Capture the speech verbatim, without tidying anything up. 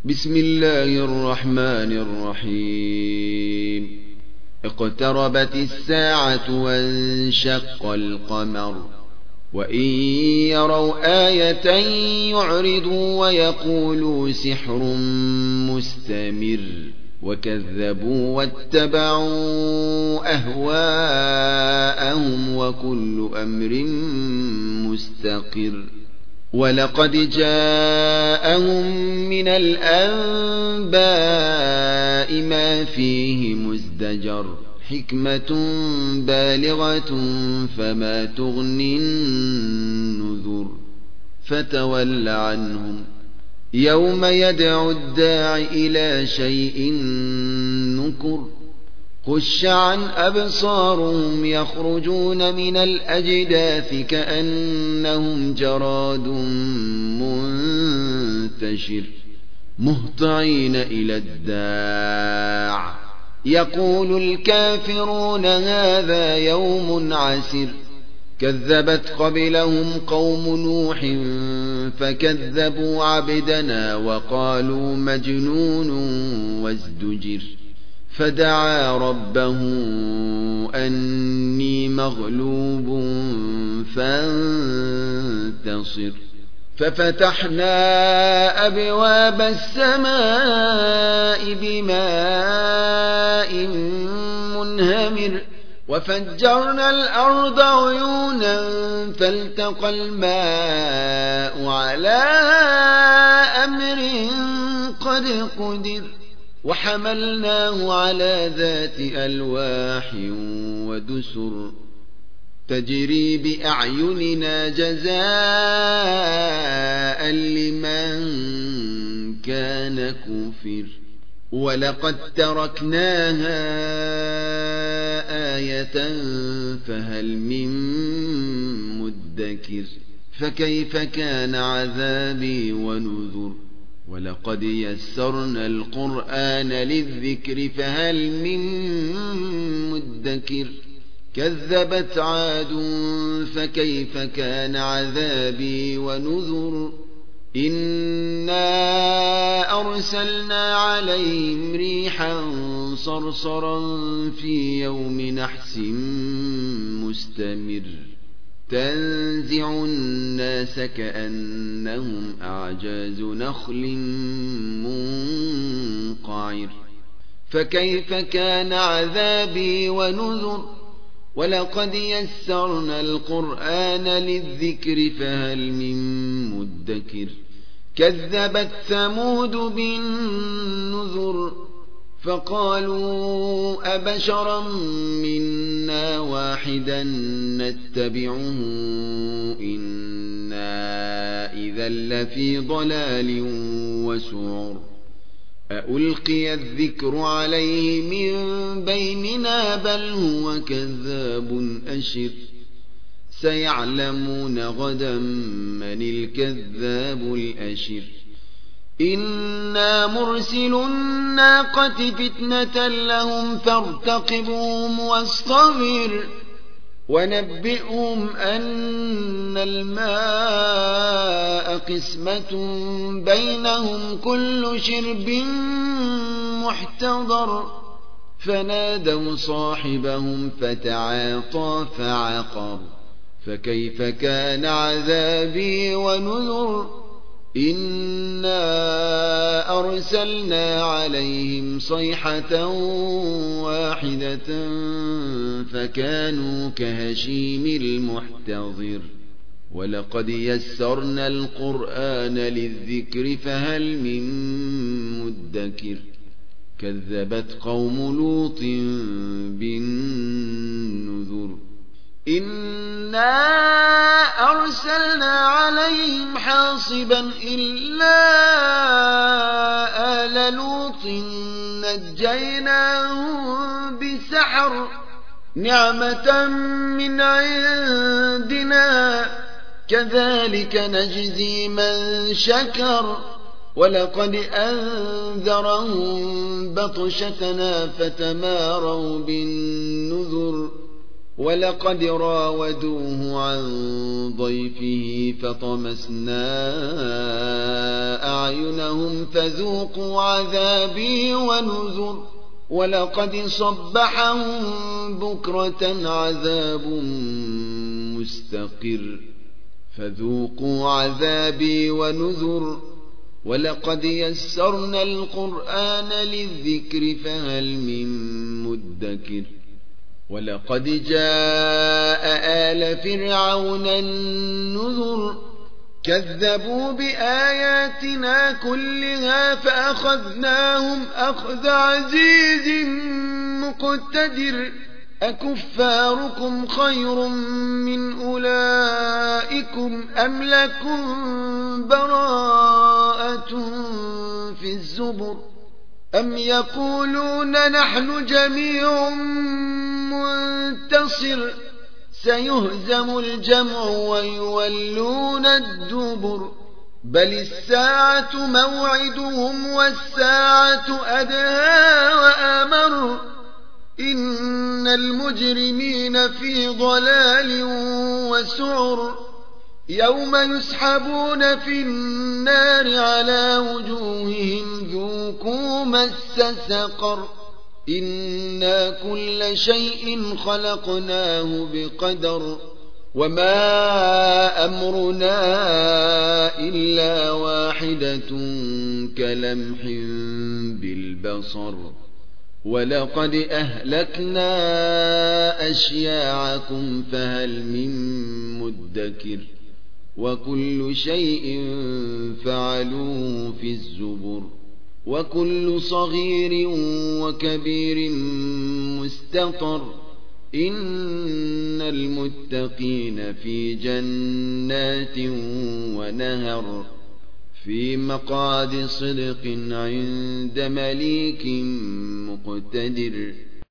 بسم الله الرحمن الرحيم. اقتربت الساعة وانشق القمر وإن يروا آية يعرضوا ويقولوا سحر مستمر وكذبوا واتبعوا أهواءهم وكل أمر مستقر. ولقد جاءهم من الأنباء ما فيه مزدجر حكمة بالغة فما تغني النذر. فتول عنهم يوم يدعو الداع إلى شيء نكر. خش عن أبصارهم يخرجون من الأجداث كأنهم جراد منتشر مهطعين إلى الداع يقول الكافرون هذا يوم عسر. كذبت قبلهم قوم نوح فكذبوا عبدنا وقالوا مجنون وازدجر. فدعا ربه أني مغلوب فانتصر. ففتحنا أبواب السماء بماء منهمر وفجرنا الأرض عيونا فالتقى الماء على أمر قد قدر. وحملناه على ذات ألواح ودسر تجري بأعيننا جزاء لمن كان كفر. ولقد تركناها آية فهل من مدكر. فكيف كان عذابي ونذر. ولقد يسرنا القرآن للذكر فهل من مدكر. كذبت عاد فكيف كان عذابي ونذر. إنا أرسلنا عليهم ريحا صرصرا في يوم نحس مستمر تنزع الناس كأنهم أعجاز نخل منقعر. فكيف كان عذابي ونذر. ولقد يسرنا القرآن للذكر فهل من مدكر. كذبت ثمود بالنذر فقالوا أبشرا منا واحدا نتبعه إنا إذا لفي ضلال وسعر. أألقي الذكر عليه من بيننا بل هو كذاب أشر. سيعلمون غدا من الكذاب الأشر. إنا مرسل الناقة فتنة لهم فارتقبوهم واصطبر. ونبئهم أن الماء قسمة بينهم كل شرب محتضر. فنادوا صاحبهم فتعاطى فعقر. فكيف كان عذابي ونذر. إنا أرسلنا عليهم صيحة واحدة فكانوا كهشيم المحتضر. ولقد يسرنا القرآن للذكر فهل من مدكر. كذبت قوم لوط بالنذر. إنا أرسلنا عليهم حاصبا إلا آل لوط نجيناهم بسحر نعمة من عندنا كذلك نجزي من شكر. ولقد أنذرهم بطشتنا فتماروا بالنذر ولقد راودوه عن ضيفه فطمسنا أعينهم فذوقوا عذابي ونذر ولقد صبحهم بكرة عذاب مستقر فذوقوا عذابي ونذر ولقد يسرنا القرآن للذكر فهل من مدكر ولقد جاء آل فرعون النذر كذبوا بآياتنا كلها فأخذناهم أخذ عزيز مقتدر أكفاركم خير من أولئكم أم لكم براءة في الزبر أم يقولون نحن جميع منتصر سيهزم الجمع ويولون الدبر بل الساعة موعدهم والساعة أدهى وأمر إن المجرمين في ضلال وسعر يوم يسحبون في النار على وجوههم ذوقوا مس سقر إنا كل شيء خلقناه بقدر وما أمرنا إلا واحدة كلمح بالبصر ولقد أهلكنا أشياعكم فهل من مدكر وكل شيء فعلوه في الزبر وكل صغير وكبير مستطر إن المتقين في جنات ونهر في مقعد صدق عند مليك مقتدر